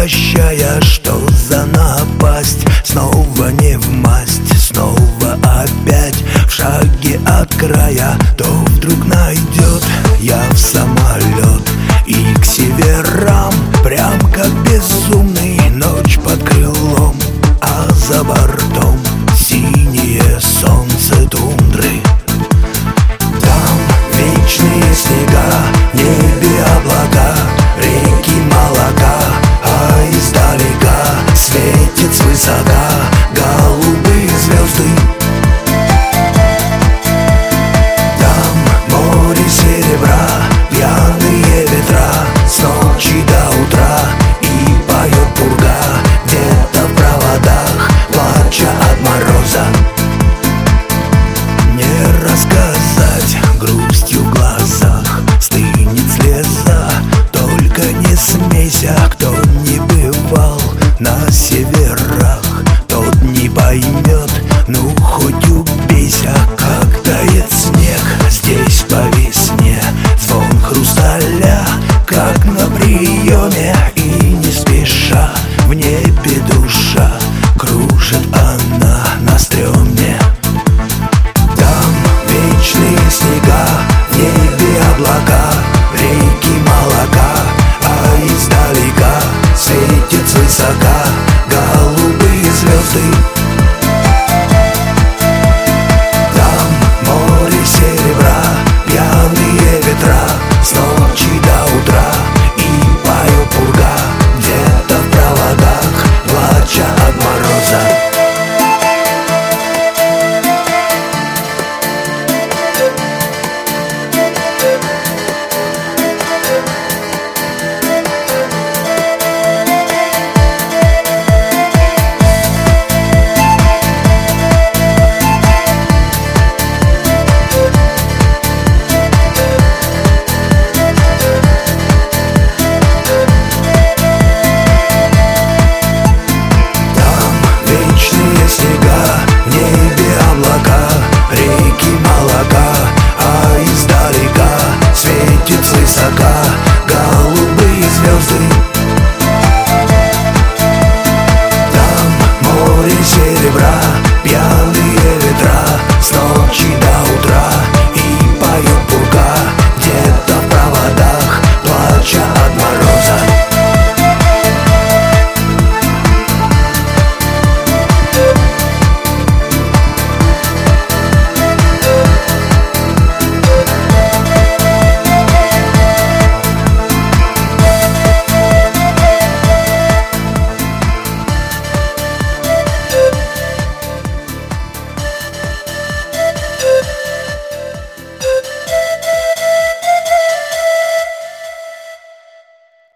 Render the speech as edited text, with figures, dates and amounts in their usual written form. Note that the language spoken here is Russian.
прощая, что за напасть. Снова не в масть, снова опять в шаге от края. То вдруг найдет я в самолет и к северам, прям как безумный, ночь под крылом, а за бортом синее солнце тундры. Там вечные снега, в небе облака, реки молока, а издалека светит свысока голубые звезды. Там море серебра, пьяные ветра, с ночи до утра, и поет пурга где-то в проводах, плача от мороза. Не рассказать грустью в глазах, стынет слеза, только не смейся. Кто не бывал на северах, тот не поймет, ну хоть убейся. Как тает снег здесь по весне, звон хрусталя, как на приеме, и не спеша в небе душа кружит она на стреме. Там вечные снега, в небе облака, реки молока, а издалека светит свысока голубые звезды. Там море серебра, пьяные ветра, с ночи до утра, и поет пурга где-то в проводах, плача от мороза. Реки молока, а издалека светит свысока